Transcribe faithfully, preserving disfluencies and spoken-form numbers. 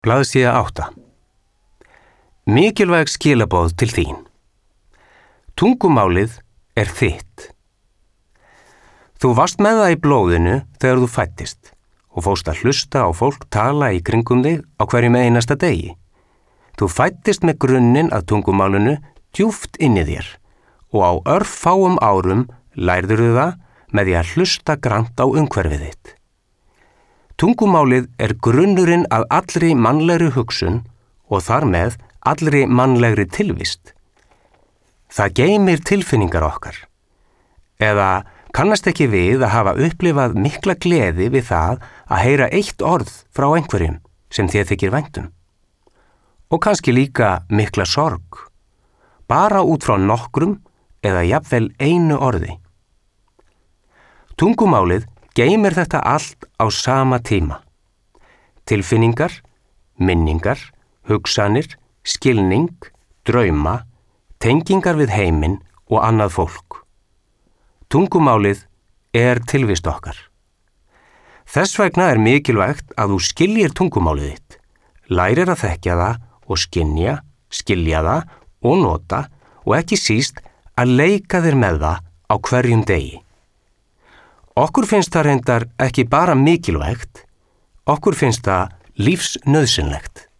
Blaðsíða átta. Mikilvæg skilaboð til þín. Tungumálið er þitt. Þú varst með það í blóðinu þegar þú fæddist og fórst að hlusta á fólk tala í kringum þig á hverjum einasta degi. Þú fæddist með grunninn að tungumálinu djúpt inn í þér og á örfáum árum lærðirðu það með því að hlusta grannt á umhverfið þitt. Tungumálið er grunnurinn að allri mannlegri hugsun og þar með allri mannlegri tilvist. Það geymir tilfinningar okkar. Eða kannast ekki við að hafa upplifað mikla gleði við það að heyra eitt orð frá einhverjum sem þér þykir vænt um. Og kannski líka mikla sorg, bara út frá nokkrum eða jafnvel einu orði. Tungumálið geymir þetta allt á sama tíma. Tilfinningar, minningar, hugsanir, skilning, drauma, tengingar við heiminn og annað fólk. Tungumálið er tilvist okkar. Þess vegna er mikilvægt að þú skiljir tungumálið þitt, lærir að þekkja það og skynja, skilja það og nota og ekki síst að leika þér með það á hverjum degi. Okkur finnst það reyndar ekki bara mikilvægt, okkur finnst það lífsnauðsynlegt.